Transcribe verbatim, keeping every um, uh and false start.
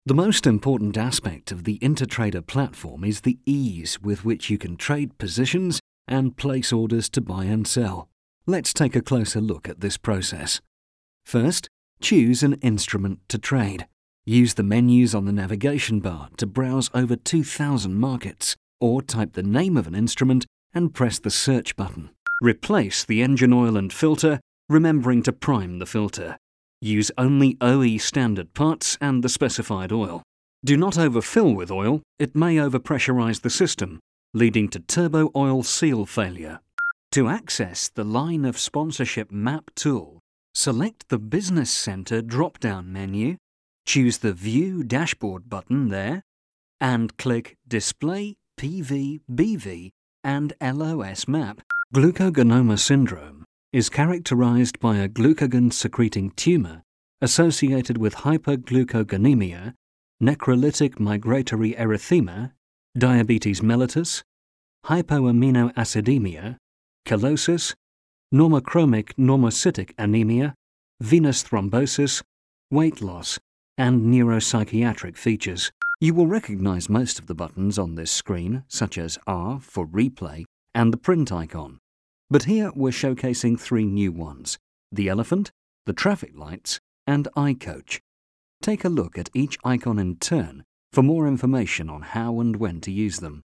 The most important aspect of the InterTrader platform is the ease with which you can trade positions and place orders to buy and sell. Let's take a closer look at this process. First, choose an instrument to trade. Use the menus on the navigation bar to browse over two thousand markets, or type the name of an instrument and press the search button. Replace the engine oil and filter, remembering to prime the filter. Use only O E standard parts and the specified oil. Do not overfill with oil, it may overpressurize the system, leading to turbo oil seal failure. To access the Line of Sponsorship Map tool, select the Business Center drop-down menu, choose the View Dashboard button there, and click Display P V, B V, and L O S map. Glucogonoma syndrome is characterized by a glucagon-secreting tumor associated with hyperglucogonemia, necrolytic migratory erythema, diabetes mellitus, hypoaminoacidemia, chalosis, normochromic normocytic anemia, venous thrombosis, weight loss, and neuropsychiatric features. You will recognize most of the buttons on this screen, such as R for replay and the print icon. But here we're showcasing three new ones: the elephant, the traffic lights, and iCoach. Take a look at each icon in turn for more information on how and when to use them.